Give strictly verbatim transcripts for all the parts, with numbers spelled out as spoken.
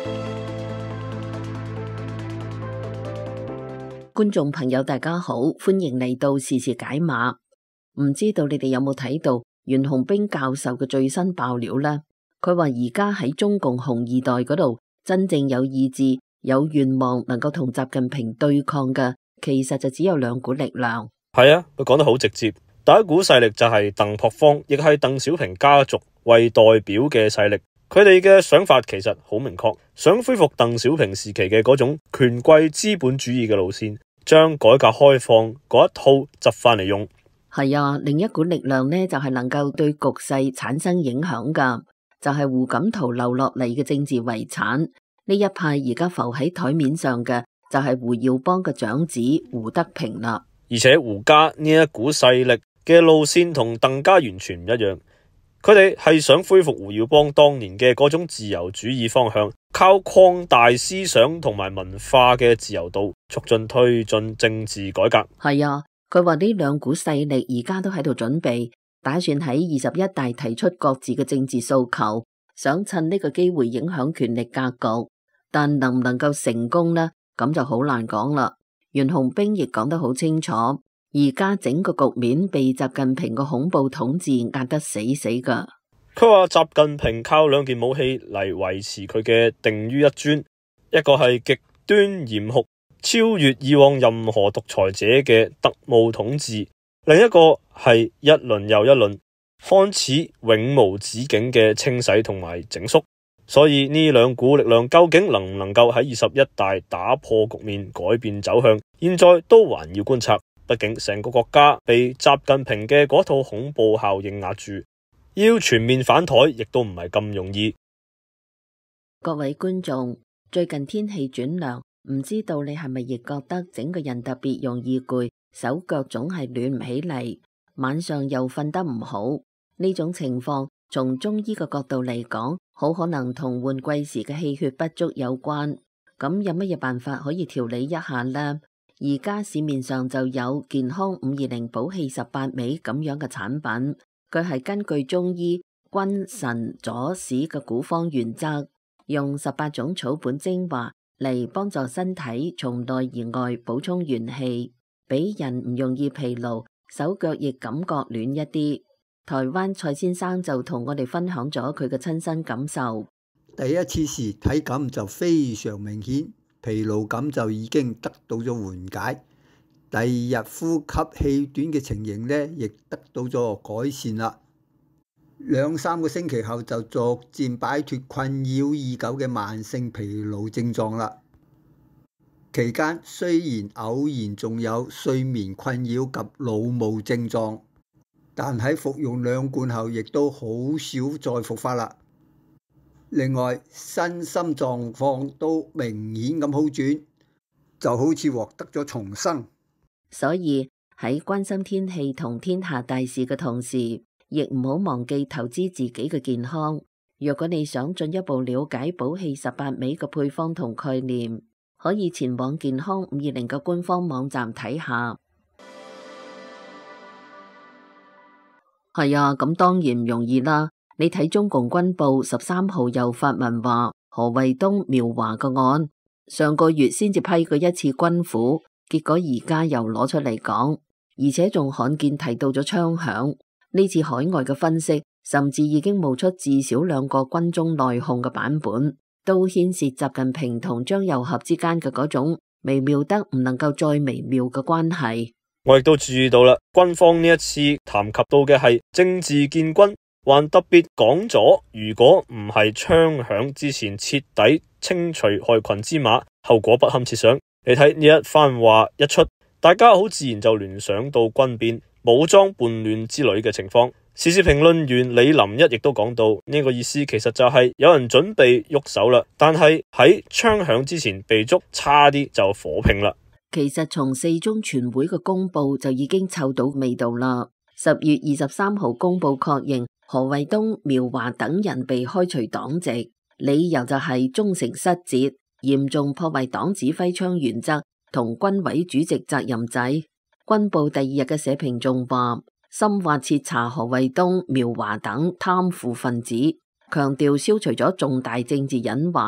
觀眾朋友大家好，歡迎嚟到時事解碼。唔知道你哋有冇睇到袁弘彬教授嘅最新爆料呢？佢話而家喺中共紅二代嗰度，真正有意志、有願望能夠同習近平對抗嘅，其實就只有兩股力量。 係啊，佢講得好直接。第一股勢力就係鄧樸方，亦係鄧小平家族為代表嘅勢力。佢哋嘅想法其實好明確，想恢復鄧小平時期嘅嗰種權貴資本主義嘅路線，將改革開放嗰一套執翻嚟用。 係啊，另一股力量呢，就係能夠對局勢產生影響噶，就係胡錦濤留落嚟嘅政治遺產。呢一派而家浮喺台面上嘅就係胡耀邦嘅長子胡德平啦。 而且胡家呢一股勢力嘅路線同鄧家完全唔一樣。佢哋係想恢復胡耀邦當年嘅嗰種自由主義方向，靠擴大思想同埋文化嘅自由度，促進推進政治改革。 係啊，佢話呢兩股勢力而家都喺度準備，打算喺二十一大提出各自嘅政治訴求，想趁呢個機會影響權力格局。但能唔能夠成功呢？咁就好難講啦。袁弘彬亦講得好清楚。而家整個局面被習近平個恐怖統治壓得死死噶。 佢話習近平靠兩件武器嚟維持佢嘅定於一尊，一個係極端嚴酷、超越以往任何獨裁者嘅特務統治，另一個係一輪又一輪看似永無止境嘅清洗同埋整肅。所以呢兩股力量究竟能唔能夠喺二十一大打破局面、改變走向，現在都還要觀察。畢竟成個國家被習近平嘅嗰套恐怖效應壓住，要全面反台亦都唔係咁容易。 各位觀眾，最近天氣轉涼，唔知道你係咪亦覺得整個人特別容易攰，手腳總係暖唔起嚟，晚上又瞓得唔好。呢種情況從中醫嘅角度嚟講，好可能同換季時嘅氣血不足有關。咁有乜嘢辦法可以調理一下呢？而家市面上就有健康五二零補氣十八味咁樣嘅產品，佢係根據中醫君臣佐使嘅古方原則，用十八種草本精華嚟幫助身體從內而外補充元氣，俾人唔容易疲勞，手腳亦感覺暖一啲。台灣蔡先生就同我哋分享咗佢嘅親身感受。 第一次時體感就非常明顯。疲勞感就已經得到咗緩解，第二日呼吸氣短嘅情形呢，亦得到咗改善啦。兩三個星期後就逐漸擺脫困擾已久嘅慢性疲勞症狀啦。期間雖然偶然仲有睡眠困擾及腦霧症狀，但喺服用兩罐後，亦都好少再復發啦。另外，身心狀況都明顯咁好轉，就好似獲得咗重生。 所以喺關心天氣同天下大事嘅同時，亦唔好忘記投資自己嘅健康。若果你想進一步了解補氣十八味嘅配方同概念，可以前往健康五二零嘅官方網站睇下。係啊，咁當然唔容易啦。你睇中共軍報十三號又發文話何衛東苗華個案，上個月先至批過一次軍撫，結果而家又攞出嚟講，而且仲罕見提到咗槍響。呢次海外嘅分析，甚至已經冒出至少兩個軍中內訌嘅版本，都牽涉習近平同張又俠之間嘅嗰種微妙得唔能夠再微妙嘅關係。 我亦都注意到啦，軍方呢一次談及到嘅係政治建軍。還特別講咗，如果唔係槍響之前徹底清除害群之馬，後果不堪設想。你睇呢一番話一出，大家好自然就聯想到軍變、武裝叛亂之類嘅情況。時事評論員李林一亦都講到，呢個意思其實就係有人準備喐手啦，但係喺槍響之前被捉，差啲就火拼啦。 其實從四中全會嘅公佈就已經嗅到味道啦。十月二十三號公佈確認何衛東、苗華等人被開除黨籍，理由就係忠誠失節，嚴重破壞黨指揮槍原則同軍委主席責任制。軍報第二日嘅社評仲話，深挖徹查何衛東、苗華等貪腐分子，強調消除咗重大政治隱患，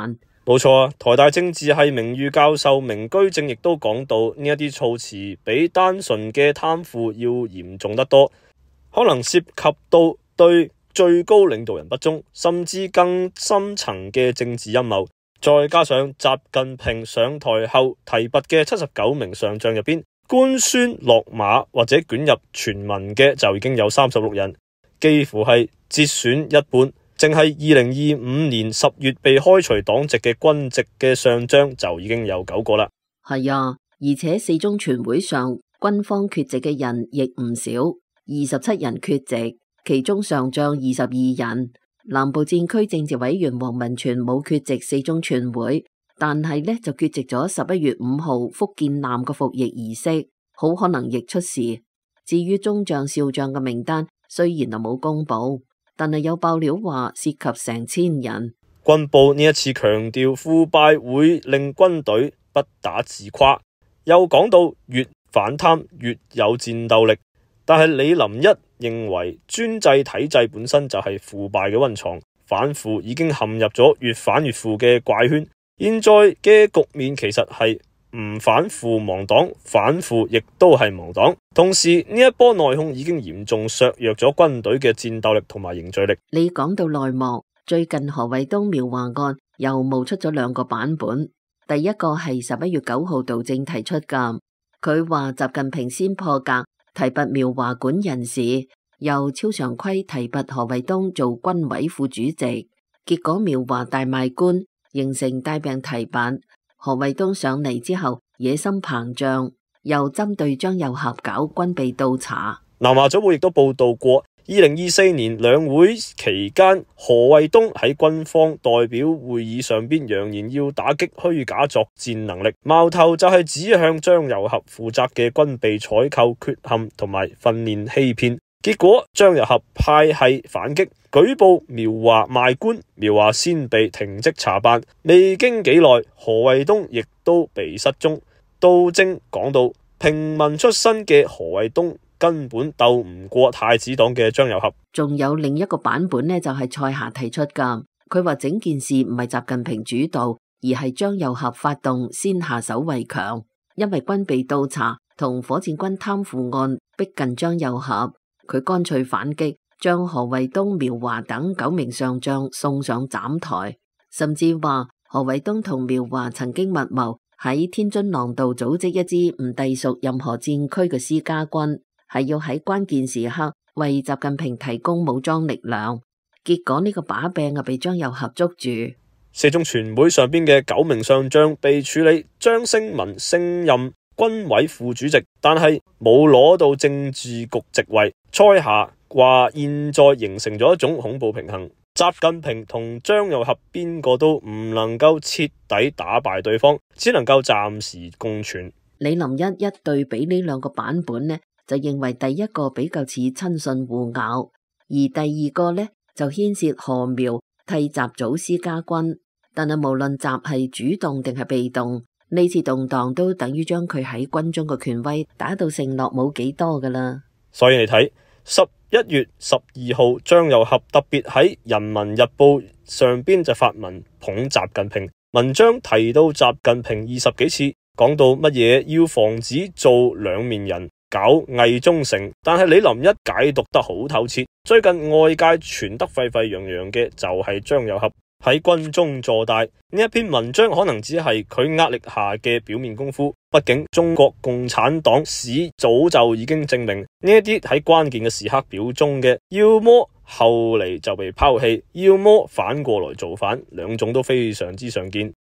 冇錯啊，台大政治系名譽教授明居正亦都講到，呢一啲措辭比單純嘅貪腐要嚴重得多，可能涉及到對最高領導人不忠，甚至更深層嘅政治陰謀。再加上習近平上台後提拔嘅七十九名上將入邊，官宣落馬或者捲入傳聞嘅就已經有三十六人，幾乎係節選一半。淨係二零二五年十月被開除黨籍嘅軍籍嘅上將就已經有九個啦。 係啊，而且四中全會上軍方缺席嘅人亦唔少，二十七人缺席，其中上將二十二人。南部戰區政治委員黃文全冇缺席四中全會，但係呢就缺席咗十一月五號福建艦嘅服役儀式，好可能亦出事。至於中將少將嘅名單雖然就冇公布，但係有爆料話涉及成千人。 軍部呢一次強調腐敗會令軍隊不打自誇，又講到越反貪越有戰鬥力。但係李林一認為專制體制本身就係腐敗嘅溫床，反腐已經陷入咗越反越腐嘅怪圈。現在嘅局面其實係唔反腐亡黨，反腐亦都係亡黨。同時呢一波內訌已經嚴重削弱咗軍隊嘅戰鬥力同埋凝聚力。 你講到內幕，最近何衛東苗華案又冒出咗兩個版本。第一個係十一月九號杜正提出㗎，佢話習近平先破格提拔苗華管人事，由超常規提拔何衛東做軍委副主席，結果苗華大賣官，形成大病提拔。何衛東上嚟之後野心膨脹，又針對張又俠搞軍備倒查。 南華早報亦都報道過，二零二四年兩會期間，何衛東喺軍方代表會議上邊揚言要打擊虛假作戰能力，矛頭就係指向張又俠負責嘅軍備採購缺陷同埋訓練欺騙。結果張又俠派系反擊，舉報苗華賣官，苗華先被停職查辦。未經幾耐，何衛東亦都被失蹤。杜正講到，平民出身嘅何衛東根本鬥唔過太子黨嘅張又俠。 仲有另一個版本呢，就係蔡霞提出噶，佢話整件事唔係習近平主導，而係張又俠發動，先下手為強。因為軍備倒查同火箭軍貪腐案逼近張又俠，佢乾脆反擊，將何衛東、苗華等九名上將送上斬台，甚至話何衛東同苗華曾經密謀喺天津廊道組織一支唔隸屬任何戰區嘅私家軍，係要喺關鍵時刻為習近平提供武裝力量。結果呢個把柄啊被張又俠捉住。 四中全會上邊嘅九名上將被處理，張升文升任軍委副主席，但係冇攞到政治局席位。蔡霞話現在形成咗一種恐怖平衡，習近平同張又俠邊個都唔能夠徹底打敗對方，只能夠暫時共存。 李林一一對比呢兩個版本呢，就認為第一個比較似親信互咬，而第二個呢就牽涉何苗替習組私家軍。但係無論習係主動定係被動，呢次動盪都等於將佢喺軍中嘅權威打到承諾冇幾多噶啦。 所以你睇十一月十二號，張又俠特別喺《人民日報》上邊就發文捧習近平，文章提到習近平二十幾次講到乜嘢要防止做兩面人，搞偽忠誠，但係李林一解讀得好透徹。最近外界傳得沸沸揚揚嘅就係張又俠喺軍中坐大，呢一篇文章可能只係佢壓力下嘅表面功夫。畢竟中國共產黨史早就已經證明，呢一啲喺關鍵嘅時刻表忠嘅，要麼後嚟就被拋棄，要麼反過來造反，兩種都非常之常見。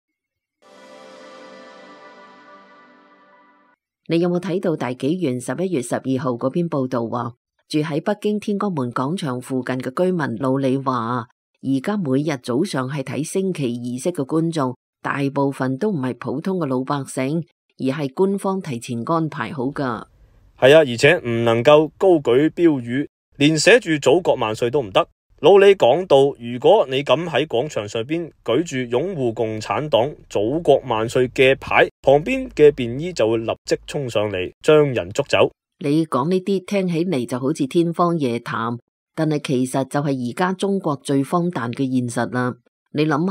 你有冇睇到大紀元十一月十二號嗰篇報道話，住喺北京天安門廣場附近嘅居民老李話，而家每日早上係睇升旗儀式嘅觀眾，大部分都唔係普通嘅老百姓，而係官方提前安排好噶。 係啊，而且唔能夠高舉標語，連寫住祖國萬歲都唔得。老李講到，如果你敢喺廣場上邊舉住擁護共產黨、祖國萬歲嘅牌，旁邊嘅便衣就會立即衝上嚟將人捉走。 你講呢啲聽起嚟就好似天方夜譚，但係其實就係而家中國最荒誕嘅現實啦。你諗下，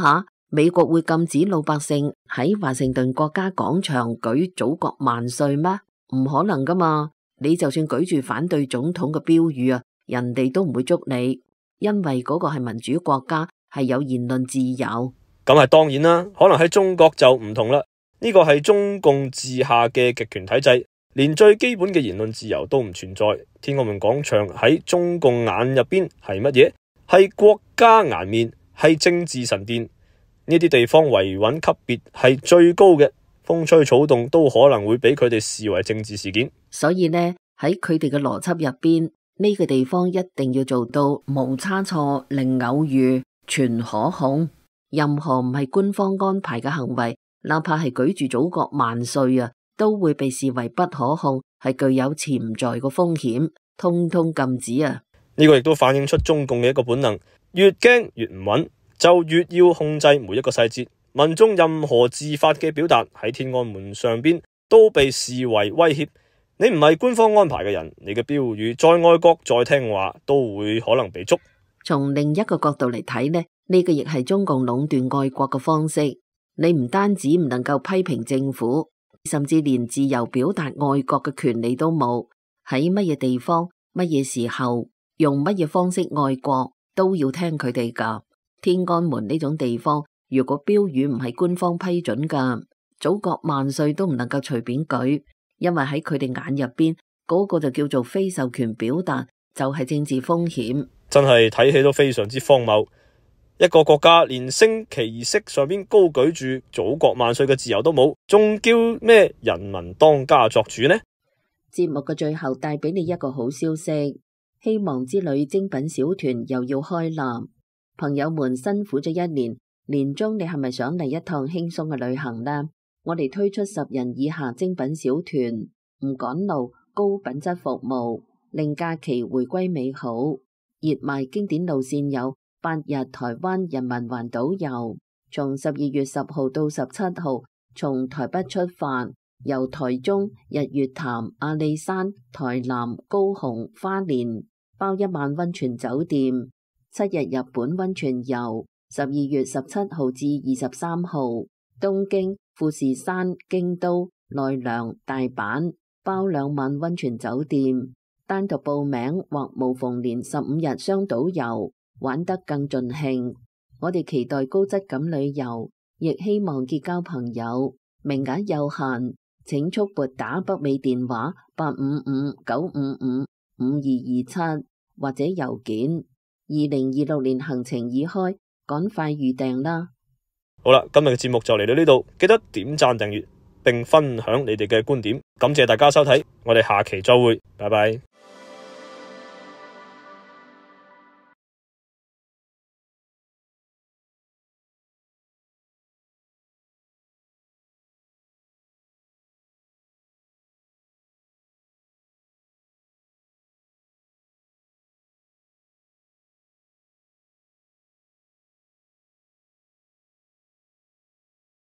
美國會禁止老百姓喺華盛頓國家廣場舉祖國萬歲咩？唔可能噶嘛！你就算舉住反對總統嘅標語啊，人哋都唔會捉你，因為嗰個係民主國家，係有言論自由。 咁係當然啦，可能喺中國就唔同啦。呢個係中共治下嘅極權體制，連最基本嘅言論自由都唔存在。天安門廣場喺中共眼入邊係乜嘢？係國家顏面，係政治神殿。呢啲地方維穩級別係最高嘅，風吹草動都可能會俾佢哋視為政治事件。 所以呢，喺佢哋嘅邏輯入邊，呢個地方一定要做到無差錯、零偶遇、全可控。任何唔係官方安排嘅行為，哪怕係舉住祖國萬歲啊，都會被視為不可控，係具有潛在嘅風險，通通禁止啊！ 呢個亦都反映出中共嘅一個本能，越驚越唔穩，就越要控制每一個細節。民眾任何自發嘅表達喺天安門上邊都被視為威脅。你唔係官方安排嘅人，你嘅標語再愛國再聽話都會可能被捉。 從另一個角度嚟睇呢，呢個亦係中共壟斷愛國嘅方式。你唔單止唔能夠批評政府，甚至連自由表達愛國嘅權利都冇。喺乜嘢地方、乜嘢時候、用乜嘢方式愛國，都要聽佢哋噶。天安門呢種地方，如果標語唔係官方批准噶，祖國萬歲都唔能夠隨便舉，因為喺佢哋眼入邊，嗰個就叫做非授權表達，就係政治風險。 真係睇起都非常之荒謬。一個國家連升旗儀式上邊高舉住祖國萬歲嘅自由都冇，仲叫咩人民當家作主呢？ 節目嘅最後帶俾你一個好消息，希望之旅精品小團又要開啦！朋友們辛苦咗一年，年終你係咪想嚟一趟輕鬆嘅旅行呢？我哋推出十人以下精品小團，唔趕路，高品質服務，令假期回歸美好。熱賣經典路線有八日台灣人民環島遊，從十二月十號到十七號，從台北出發，由台中、日月潭、阿里山、台南、高雄、花蓮，包一晚溫泉酒店，七日日本溫泉遊，十二月十七號至二十三號，東京、富士山、京都、奈良、大阪，包兩晚溫泉酒店。單獨報名或無縫連十五日雙島遊，玩得更盡興。我哋期待高質感旅遊，亦希望結交朋友。名額有限，請速撥打北美電話八五五九五五五二二七或者郵件。二零二六年行程已開，趕快預訂啦！ 好啦，今日嘅節目就嚟到呢度，記得點讚訂閱並分享你哋嘅觀點。感謝大家收睇，我哋下期再會，拜拜。